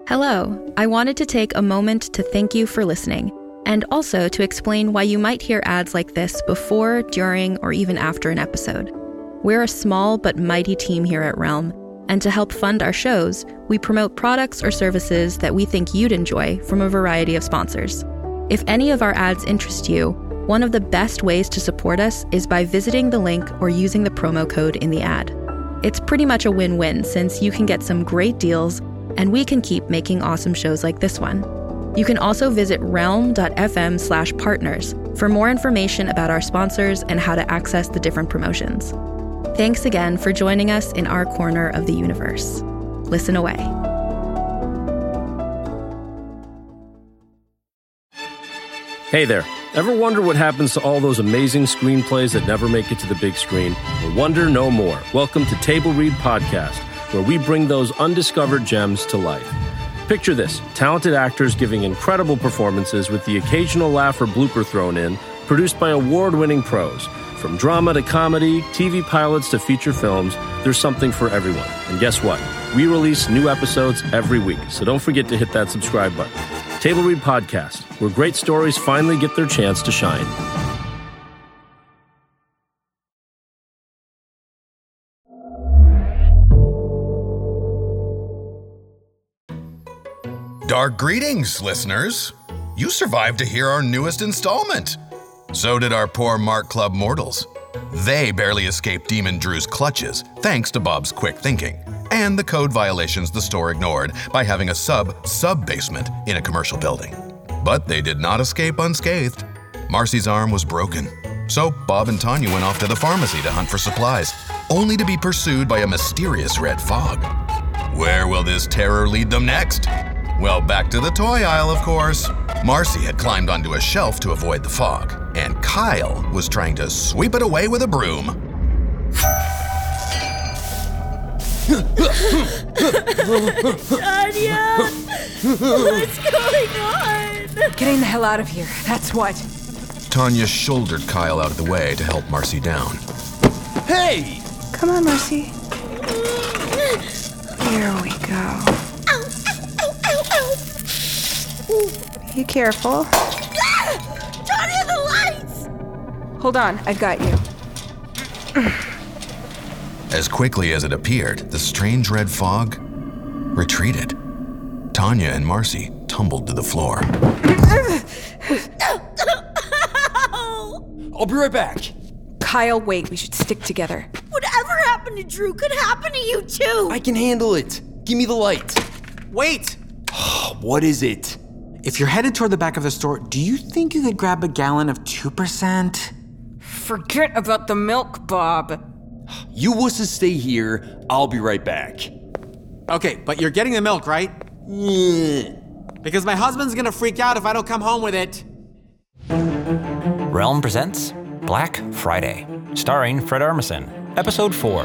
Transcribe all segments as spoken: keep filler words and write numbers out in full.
Hello, I wanted to take a moment to thank you for listening, and also to explain why you might hear ads like this before, during, or even after an episode. We're a small but mighty team here at Realm, and to help fund our shows, we promote products or services that we think you'd enjoy from a variety of sponsors. If any of our ads interest you, one of the best ways to support us is by visiting the link or using the promo code in the ad. It's pretty much a win-win since you can get some great deals and we can keep making awesome shows like this one. You can also visit realm.fm slash partners for more information about our sponsors and how to access the different promotions. Thanks again for joining us in our corner of the universe. Listen away. Hey there. Ever wonder what happens to all those amazing screenplays that never make it to the big screen? Well, wonder no more. Welcome to Table Read Podcast, where we bring those undiscovered gems to life. Picture this, talented actors giving incredible performances with the occasional laugh or blooper thrown in, produced by award-winning pros. From drama to comedy, T V pilots to feature films, there's something for everyone. And guess what? We release new episodes every week, so don't forget to hit that subscribe button. Table Read Podcast, where great stories finally get their chance to shine. Dark greetings, listeners. You survived to hear our newest installment. So did our poor Mark Club mortals. They barely escaped Demon Drew's clutches, thanks to Bob's quick thinking, and the code violations the store ignored by having a sub-sub-basement in a commercial building. But they did not escape unscathed. Marcy's arm was broken, so Bob and Tanya went off to the pharmacy to hunt for supplies, only to be pursued by a mysterious red fog. Where will this terror lead them next? Well, back to the toy aisle, of course. Marcy had climbed onto a shelf to avoid the fog, and Kyle was trying to sweep it away with a broom. Tanya! What's going on? Getting the hell out of here, that's what. Tanya shouldered Kyle out of the way to help Marcy down. Hey! Come on, Marcy. Here we go. Ow, ow, ow, ow, ow. Be careful. Ah! Tanya, the lights! Hold on, I've got you. As quickly as it appeared, the strange red fog retreated. Tanya and Marcy tumbled to the floor. I'll be right back. Kyle, wait, we should stick together. Whatever happened to Drew could happen to you too. I can handle it. Give me the light. Wait! What is it? If you're headed toward the back of the store, do you think you could grab a gallon of two percent? Forget about the milk, Bob. You wusses stay here. I'll be right back. Okay, but you're getting the milk, right? Yeah. Because my husband's gonna freak out if I don't come home with it. Realm presents Black Friday, starring Fred Armisen, Episode four.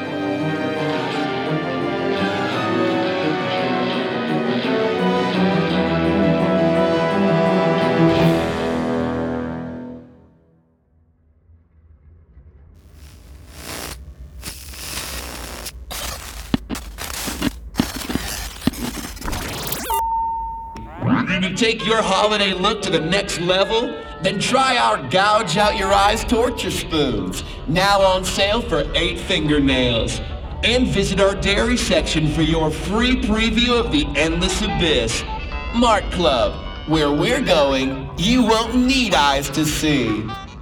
To take your holiday look to the next level? Then try our Gouge Out Your Eyes torture spoons, now on sale for eight fingernails. And visit our dairy section for your free preview of the endless abyss. Mark Club, where we're going, you won't need eyes to see.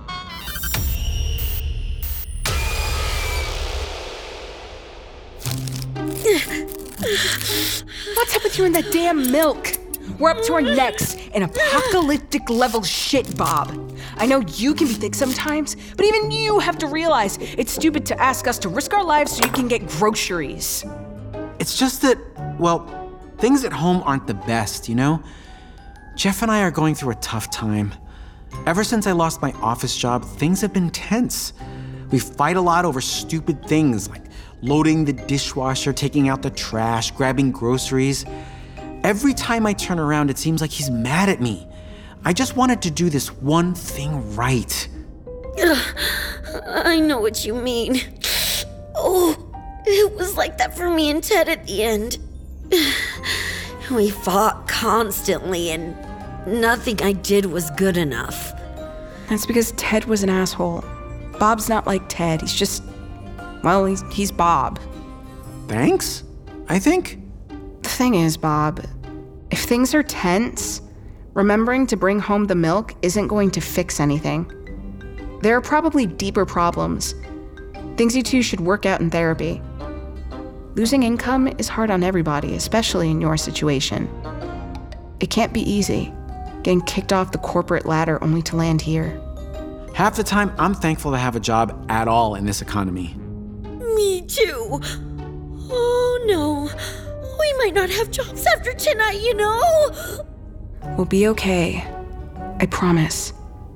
What's up with you and that damn milk? We're up to our necks in apocalyptic level shit, Bob. I know you can be thick sometimes, but even you have to realize it's stupid to ask us to risk our lives so you can get groceries. It's just that, well, things at home aren't the best, you know? Jeff and I are going through a tough time. Ever since I lost my office job, things have been tense. We fight a lot over stupid things like loading the dishwasher, taking out the trash, grabbing groceries. Every time I turn around, it seems like he's mad at me. I just wanted to do this one thing right. Ugh, I know what you mean. Oh, it was like that for me and Ted at the end. We fought constantly, and nothing I did was good enough. That's because Ted was an asshole. Bob's not like Ted. He's just, well, he's, he's Bob. Thanks, I think. The thing is, Bob, if things are tense, remembering to bring home the milk isn't going to fix anything. There are probably deeper problems, things you two should work out in therapy. Losing income is hard on everybody, especially in your situation. It can't be easy, getting kicked off the corporate ladder only to land here. Half the time, I'm thankful to have a job at all in this economy. Me too. Oh no, we might not have jobs after tonight, you know? We'll be okay. I promise.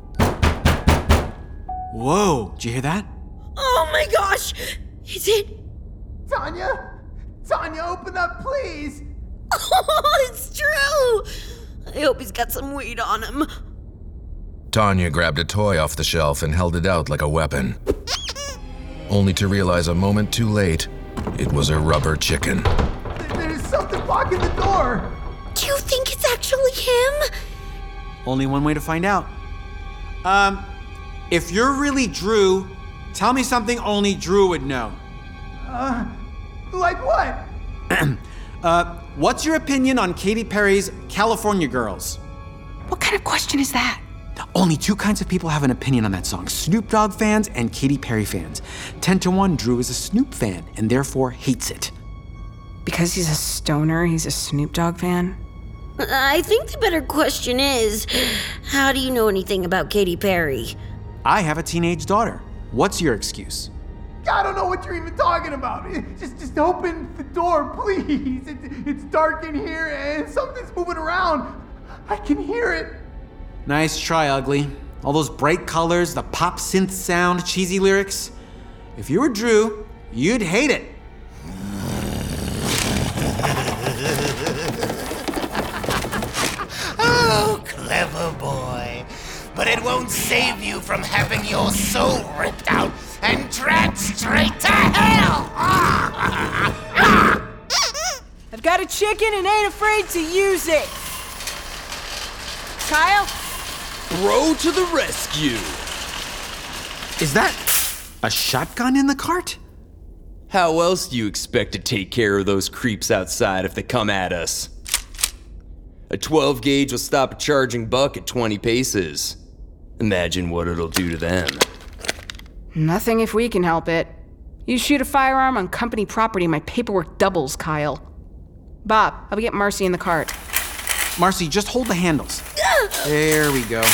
Whoa, did you hear that? Oh my gosh! Is it? Tanya? Tanya, open up, please! Oh, it's true! I hope he's got some weed on him. Tanya grabbed a toy off the shelf and held it out like a weapon. Only to realize a moment too late, it was a rubber chicken. There's something blocking the door! Do you think it's actually him? Only one way to find out. Um, if you're really Drew, tell me something only Drew would know. Uh, like what? uh, what's your opinion on Katy Perry's California Girls? What kind of question is that? Only two kinds of people have an opinion on that song, Snoop Dogg fans and Katy Perry fans. Ten to one, Drew is a Snoop fan and therefore hates it. Because he's a stoner, he's a Snoop Dogg fan? I think the better question is, how do you know anything about Katy Perry? I have a teenage daughter. What's your excuse? I don't know what you're even talking about. Just just open the door, please. It, it's dark in here and something's moving around. I can hear it. Nice try, Ugly. All those bright colors, the pop synth sound, cheesy lyrics. If you were Drew, you'd hate it. Oh, clever boy. But it won't save you from having your soul ripped out and dragged straight to hell! I've got a chicken and ain't afraid to use it! Kyle? Bro to the rescue! Is that a shotgun in the cart? How else do you expect to take care of those creeps outside if they come at us? A twelve gauge will stop a charging buck at twenty paces. Imagine what it'll do to them. Nothing if we can help it. You shoot a firearm on company property, my paperwork doubles, Kyle. Bob, I'll get Marcy in the cart. Marcy, just hold the handles. There we go.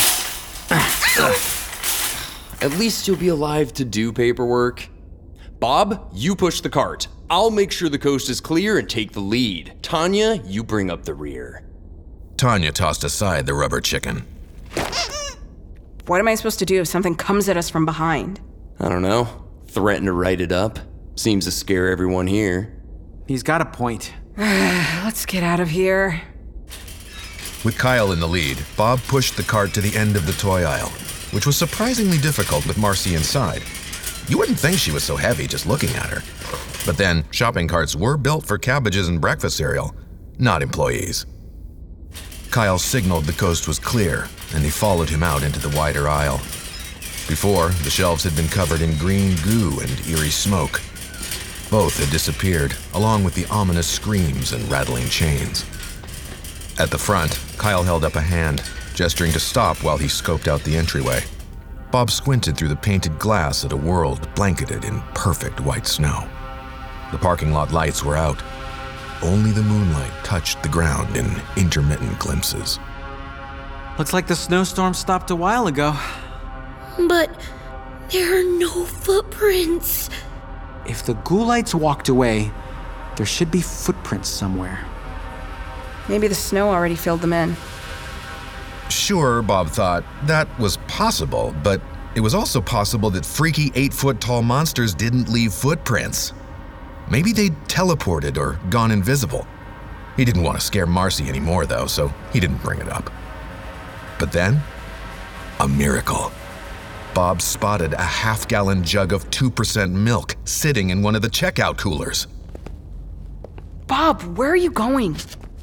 At least you'll be alive to do paperwork. Bob, you push the cart. I'll make sure the coast is clear and take the lead. Tanya, you bring up the rear. Tanya tossed aside the rubber chicken. What am I supposed to do if something comes at us from behind? I don't know. Threaten to write it up. Seems to scare everyone here. He's got a point. Let's get out of here. With Kyle in the lead, Bob pushed the cart to the end of the toy aisle, which was surprisingly difficult with Marcy inside. You wouldn't think she was so heavy just looking at her. But then, shopping carts were built for cabbages and breakfast cereal, not employees. Kyle signaled the coast was clear, and they followed him out into the wider aisle. Before, the shelves had been covered in green goo and eerie smoke. Both had disappeared, along with the ominous screams and rattling chains. At the front, Kyle held up a hand, gesturing to stop while he scoped out the entryway. Bob squinted through the painted glass at a world blanketed in perfect white snow. The parking lot lights were out. Only the moonlight touched the ground in intermittent glimpses. Looks like the snowstorm stopped a while ago. But there are no footprints. If the Ghoulites walked away, there should be footprints somewhere. Maybe the snow already filled them in. Sure, Bob thought, that was possible, but it was also possible that freaky eight-foot-tall monsters didn't leave footprints. Maybe they'd teleported or gone invisible. He didn't want to scare Marcy anymore, though, so he didn't bring it up. But then, a miracle. Bob spotted a half-gallon jug of two percent milk sitting in one of the checkout coolers. Bob, where are you going?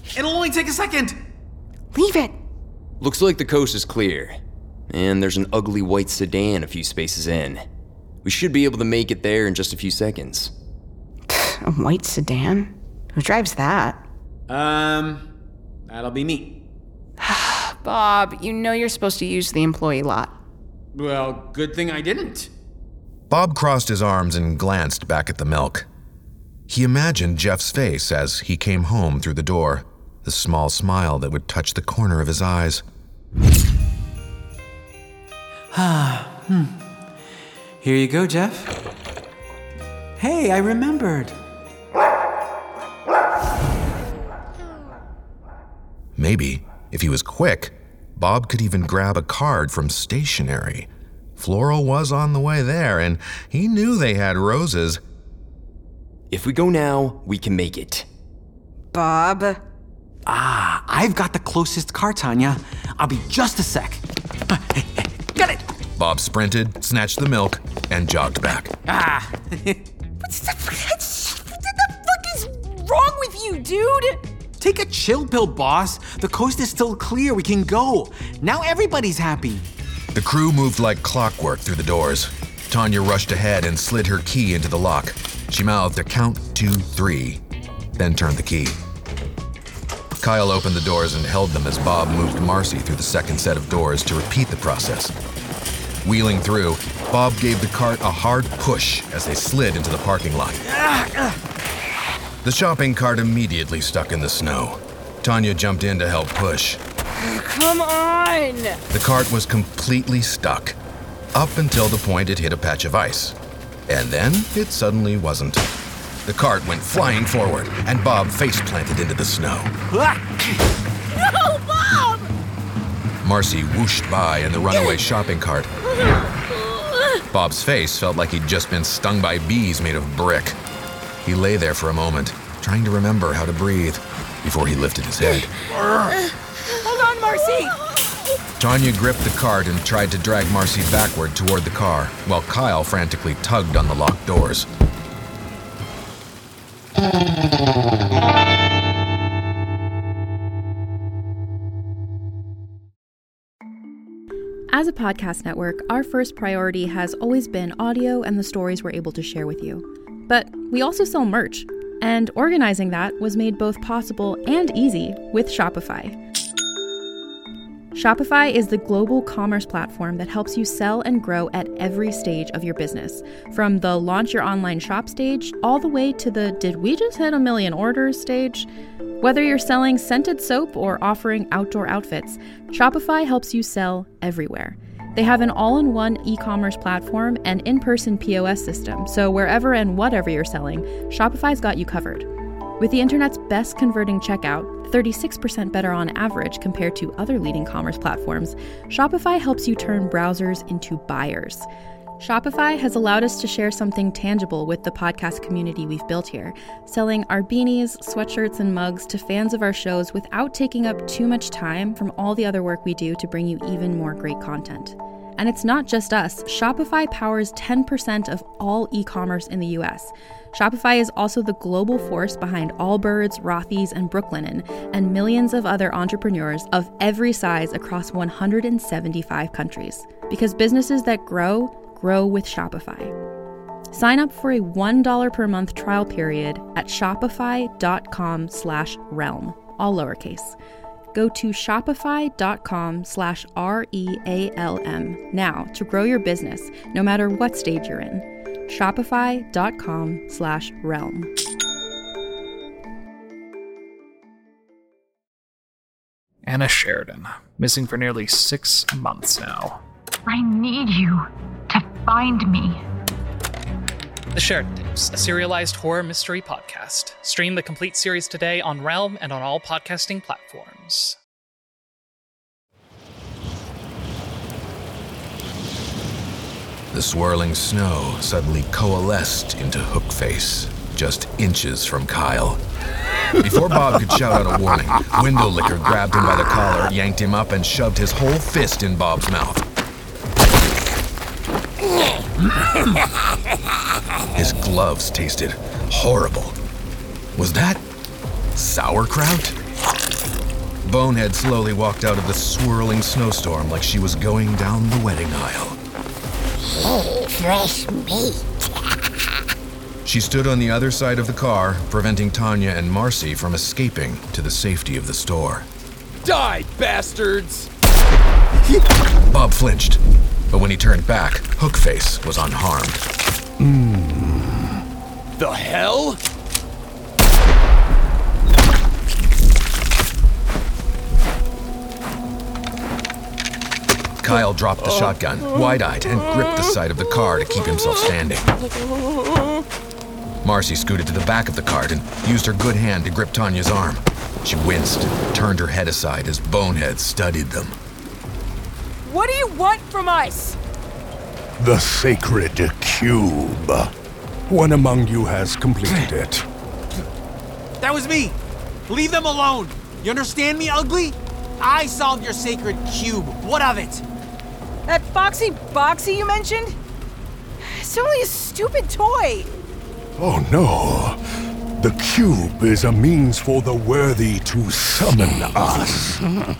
It'll only take a second. Leave it. Looks like the coast is clear. And there's an ugly white sedan a few spaces in. We should be able to make it there in just a few seconds. A white sedan? Who drives that? Um, that'll be me. Bob, you know you're supposed to use the employee lot. Well, good thing I didn't. Bob crossed his arms and glanced back at the milk. He imagined Jeff's face as he came home through the door, the small smile that would touch the corner of his eyes. Ah, hmm. Here you go, Jeff. Hey, I remembered. Maybe, if he was quick, Bob could even grab a card from stationery. Floral was on the way there, and he knew they had roses. If we go now, we can make it. Bob? Ah, I've got the closest car, Tanya. I'll be just a sec. Got it! Bob sprinted, snatched the milk, and jogged back. Ah! What the fuck is wrong with you, dude? Take a chill pill, boss. The coast is still clear. We can go. Now everybody's happy. The crew moved like clockwork through the doors. Tanya rushed ahead and slid her key into the lock. She mouthed a count to three, then turned the key. Kyle opened the doors and held them as Bob moved Marcy through the second set of doors to repeat the process. Wheeling through, Bob gave the cart a hard push as they slid into the parking lot. The shopping cart immediately stuck in the snow. Tanya jumped in to help push. Come on! The cart was completely stuck, up until the point it hit a patch of ice. And then it suddenly wasn't. The cart went flying forward, and Bob face-planted into the snow. No, Bob! Marcy whooshed by in the runaway shopping cart. Bob's face felt like he'd just been stung by bees made of brick. He lay there for a moment, trying to remember how to breathe, before he lifted his head. Hold on, Marcy! Tanya gripped the cart and tried to drag Marcy backward toward the car, while Kyle frantically tugged on the locked doors. As a podcast network, our first priority has always been audio and the stories we're able to share with you. But we also sell merch, and organizing that was made both possible and easy with Shopify. Shopify is the global commerce platform that helps you sell and grow at every stage of your business, from the launch your online shop stage all the way to the did we just hit a million orders stage. Whether you're selling scented soap or offering outdoor outfits, Shopify helps you sell everywhere. They have an all-in-one e-commerce platform and in-person P O S system, so wherever and whatever you're selling, Shopify's got you covered. With the internet's best converting checkout, thirty-six percent better on average compared to other leading commerce platforms, Shopify helps you turn browsers into buyers. Shopify has allowed us to share something tangible with the podcast community we've built here, selling our beanies, sweatshirts, and mugs to fans of our shows without taking up too much time from all the other work we do to bring you even more great content. And it's not just us. Shopify powers ten percent of all e-commerce in the U S. Shopify is also the global force behind Allbirds, Rothy's, and Brooklinen, and millions of other entrepreneurs of every size across one hundred seventy-five countries. Because businesses that grow, grow with Shopify. Sign up for a one dollar per month trial period at shopify.com slash realm, all lowercase. Go to shopify.com slash R-E-A-L-M now to grow your business, no matter what stage you're in. Shopify.com slash realm. Anna Sheridan, missing for nearly six months now. I need you to find me. The Sheridan Tapes, a serialized horror mystery podcast. Stream the complete series today on Realm and on all podcasting platforms. The swirling snow suddenly coalesced into Hookface, just inches from Kyle. Before Bob could shout out a warning, Windowlicker grabbed him by the collar, yanked him up, and shoved his whole fist in Bob's mouth. His gloves tasted horrible. Was that sauerkraut? Bonehead slowly walked out of the swirling snowstorm like she was going down the wedding aisle. Hey, fresh meat. She stood on the other side of the car, preventing Tanya and Marcy from escaping to the safety of the store. Die, bastards! Bob flinched, but when he turned back, Hookface was unharmed. Mm. The hell? Kyle dropped the shotgun, wide-eyed, and gripped the side of the car to keep himself standing. Marcy scooted to the back of the cart and used her good hand to grip Tanya's arm. She winced and turned her head aside as Bonehead studied them. What do you want from us? The sacred cube. One among you has completed it. That was me. Leave them alone. You understand me, ugly? I solved your sacred cube. What of it? That Foxy Boxy you mentioned? It's only a stupid toy. Oh no. The cube is a means for the worthy to summon us.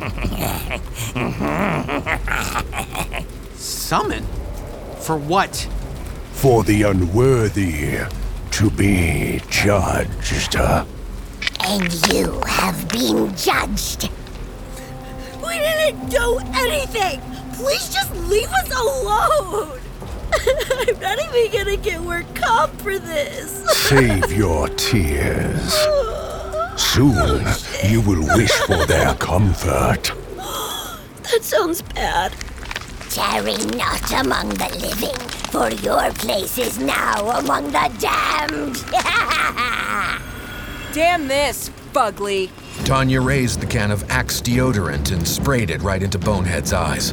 Summon? For what? For the unworthy to be judged. And you have been judged. We didn't do anything! Please just leave us alone! I'm not even gonna get work comp for this. Save your tears. Soon you will wish for their comfort. That sounds bad. Tarry not among the living, for your place is now among the damned. Damn this, Fugly. Tanya raised the can of Axe deodorant and sprayed it right into Bonehead's eyes.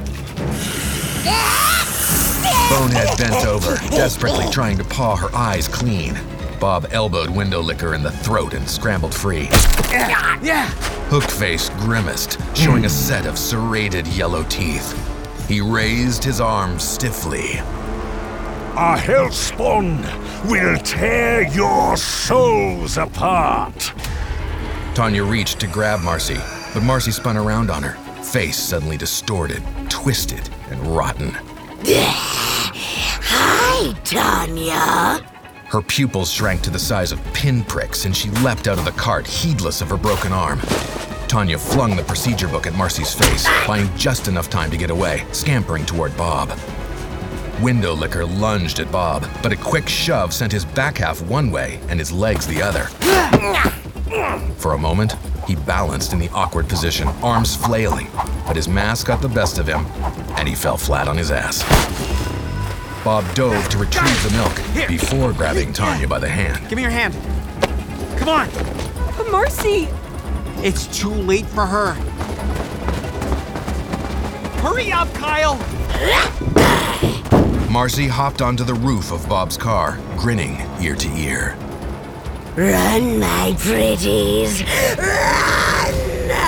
Bonehead bent over, desperately trying to paw her eyes clean. Bob elbowed Windowlicker in the throat and scrambled free. Yeah, yeah. Hookface grimaced, showing a set of serrated yellow teeth. He raised his arms stiffly. A hellspawn will tear your souls apart. Tanya reached to grab Marcy, but Marcy spun around on her, face suddenly distorted, twisted, and rotten. Hi, Tanya. Her pupils shrank to the size of pinpricks, and she leapt out of the cart, heedless of her broken arm. Tanya flung the procedure book at Marcy's face, buying just enough time to get away, scampering toward Bob. Windowlicker lunged at Bob, but a quick shove sent his back half one way and his legs the other. For a moment, he balanced in the awkward position, arms flailing, but his mask got the best of him, and he fell flat on his ass. Bob dove to retrieve the milk before grabbing Tanya by the hand. Give me your hand. Come on. But Marcy! It's too late for her. Hurry up, Kyle! Marcy hopped onto the roof of Bob's car, grinning ear to ear. Run, my pretties. Run!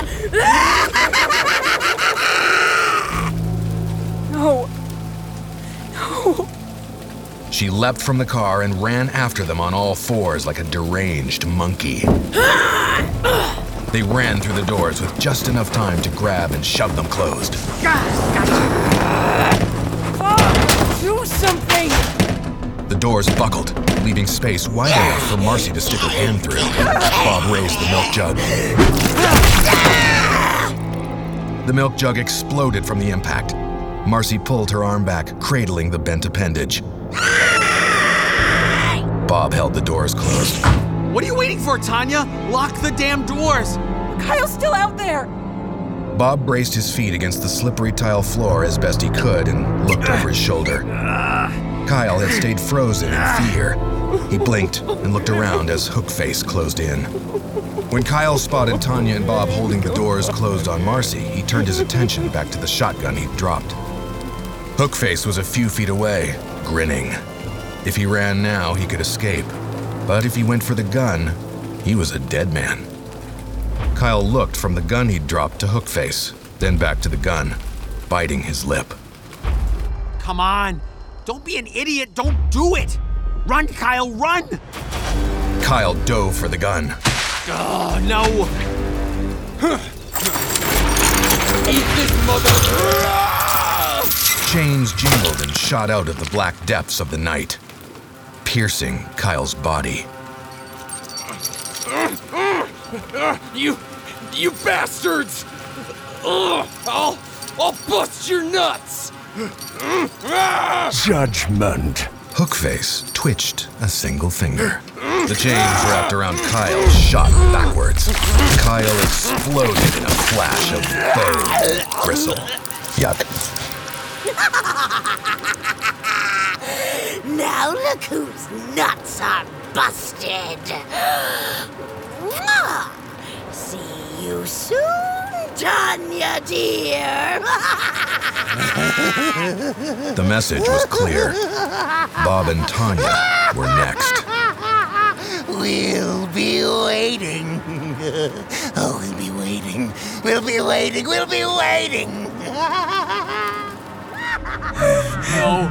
No. No. She leapt from the car and ran after them on all fours like a deranged monkey. They ran through the doors with just enough time to grab and shove them closed. Bob, do something! The doors buckled, leaving space wide enough for Marcy to stick her hand through. Bob raised the milk jug. The milk jug exploded from the impact. Marcy pulled her arm back, cradling the bent appendage. Bob held the doors closed. What are you waiting for, Tanya? Lock the damn doors! Kyle's still out there! Bob braced his feet against the slippery tile floor as best he could and looked over his shoulder. Kyle had stayed frozen in fear. He blinked and looked around as Hookface closed in. When Kyle spotted Tanya and Bob holding the doors closed on Marcy, he turned his attention back to the shotgun he'd dropped. Hookface was a few feet away, grinning. If he ran now, he could escape. But if he went for the gun, he was a dead man. Kyle looked from the gun he'd dropped to Hookface, then back to the gun, biting his lip. Come on. Don't be an idiot. Don't do it. Run, Kyle, run! Kyle dove for the gun. Oh, no. Eat this mother... Chains jingled and shot out of the black depths of the night, piercing Kyle's body. You... you bastards! I'll... I'll bust your nuts! Judgment. Hookface twitched a single finger. The chains wrapped around Kyle shot backwards. Kyle exploded in a flash of bone bristle. Yuck. Now look whose nuts are busted. Mwah! See you soon, Tanya dear. The message was clear. Bob and Tanya were next. We'll be waiting. Oh, we'll be waiting. We'll be waiting. We'll be waiting. No.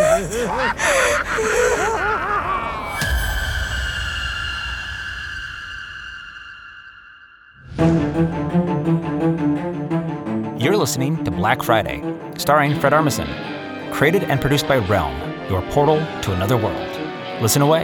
You're listening to Black Friday, starring Fred Armisen. Created and produced by Realm, your portal to another world. Listen away.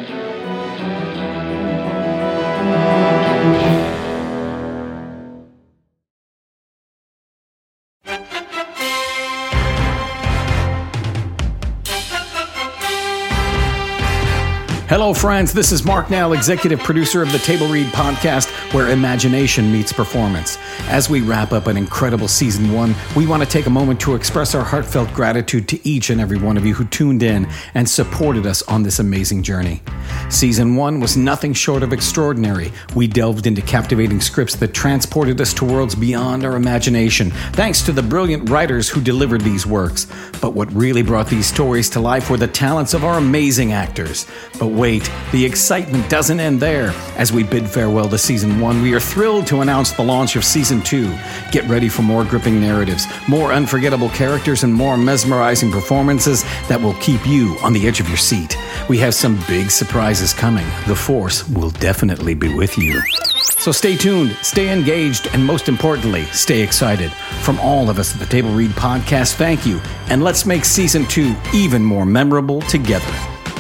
Hello, friends. This is Mark Nell, executive producer of the Table Read podcast, where imagination meets performance. As we wrap up an incredible season one, we want to take a moment to express our heartfelt gratitude to each and every one of you who tuned in and supported us on this amazing journey. Season one was nothing short of extraordinary. We delved into captivating scripts that transported us to worlds beyond our imagination, thanks to the brilliant writers who delivered these works. But what really brought these stories to life were the talents of our amazing actors. But wait, the excitement doesn't end there. As we bid farewell to season one, we are thrilled to announce the launch of season two. Get ready for more gripping narratives, more unforgettable characters, and more mesmerizing performances that will keep you on the edge of your seat. We have some big surprises coming. The Force will definitely be with you. So stay tuned, stay engaged, and most importantly, stay excited. From all of us at the Table Read podcast, thank you, and let's make season two even more memorable together.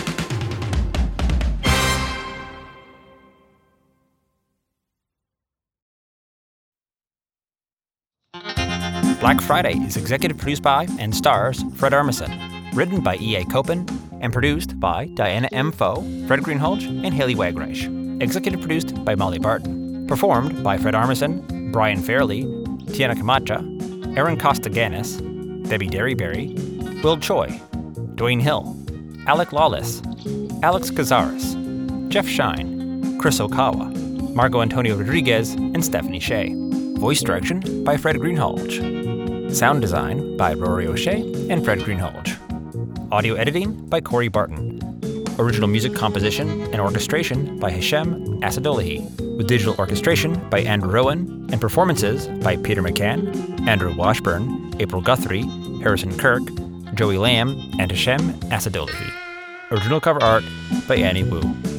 Black Friday is executive produced by and stars Fred Armisen. Written by E A. Copen and produced by Diana M. Foe, Fred Greenhalgh, and Haley Wagreich. Executive produced by Molly Barton. Performed by Fred Armisen, Brian Fairley, Tiana Camacha, Aaron Costaganis, Debbie Derryberry, Will Choi, Dwayne Hill, Alec Lawless, Alex Cazares, Jeff Shine, Chris Okawa, Margot Antonio Rodriguez, and Stephanie Shea. Voice direction by Fred Greenhalgh. Sound design by Rory O'Shea and Fred Greenhalgh. Audio editing by Corey Barton. Original music composition and orchestration by Hashem Asadolahi, with digital orchestration by Andrew Rowan, and performances by Peter McCann, Andrew Washburn, April Guthrie, Harrison Kirk, Joey Lamb, and Hashem Asadolahi. Original cover art by Annie Wu.